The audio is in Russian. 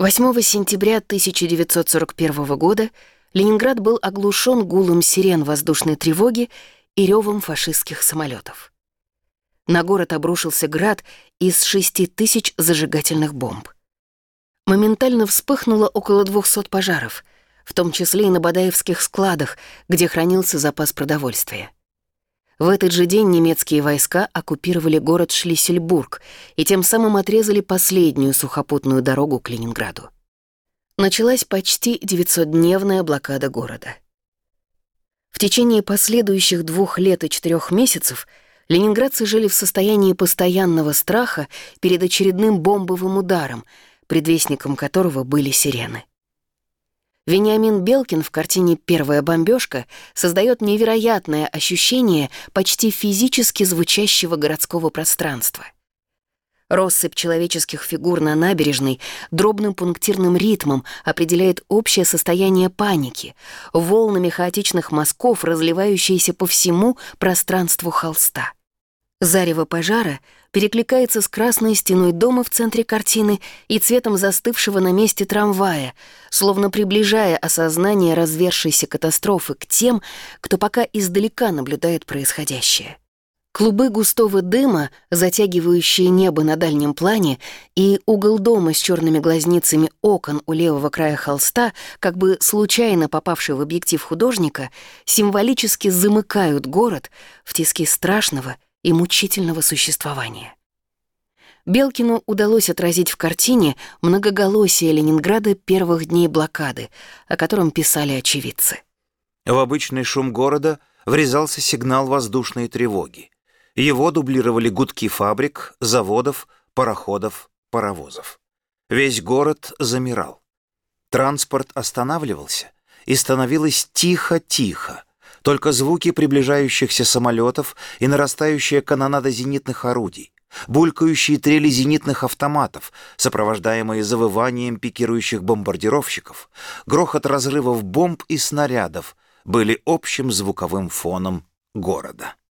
8 сентября 1941 года Ленинград был оглушен гулом сирен воздушной тревоги и ревом фашистских самолетов. На город обрушился град из 6000 зажигательных бомб. Моментально вспыхнуло около 200 пожаров, в том числе и на Бадаевских складах, где хранился запас продовольствия. В этот же день немецкие войска оккупировали город Шлиссельбург и тем самым отрезали последнюю сухопутную дорогу к Ленинграду. Началась почти 900-дневная блокада города. В течение последующих 2 лет и 4 месяцев ленинградцы жили в состоянии постоянного страха перед очередным бомбовым ударом, предвестником которого были сирены. Вениамин Белкин в картине «Первая бомбежка» создает невероятное ощущение почти физически звучащего городского пространства. Россыпь человеческих фигур на набережной дробным пунктирным ритмом определяет общее состояние паники, волнами хаотичных мазков, разливающиеся по всему пространству холста. Зарево пожара перекликается с красной стеной дома в центре картины и цветом застывшего на месте трамвая, словно приближая осознание развершейся катастрофы к тем, кто пока издалека наблюдает происходящее. Клубы густого дыма, затягивающие небо на дальнем плане, и угол дома с черными глазницами окон у левого края холста, как бы случайно попавший в объектив художника, символически замыкают город в тиски страшного и мучительного существования. Белкину удалось отразить в картине многоголосие Ленинграда первых дней блокады, о котором писали очевидцы. В обычный шум города врезался сигнал воздушной тревоги. Его дублировали гудки фабрик, заводов, пароходов, паровозов. Весь город замирал. Транспорт останавливался, и становилось тихо-тихо. Только звуки приближающихся самолетов и нарастающая канонада зенитных орудий, булькающие трели зенитных автоматов, сопровождаемые завыванием пикирующих бомбардировщиков, грохот разрывов бомб и снарядов были общим звуковым фоном города.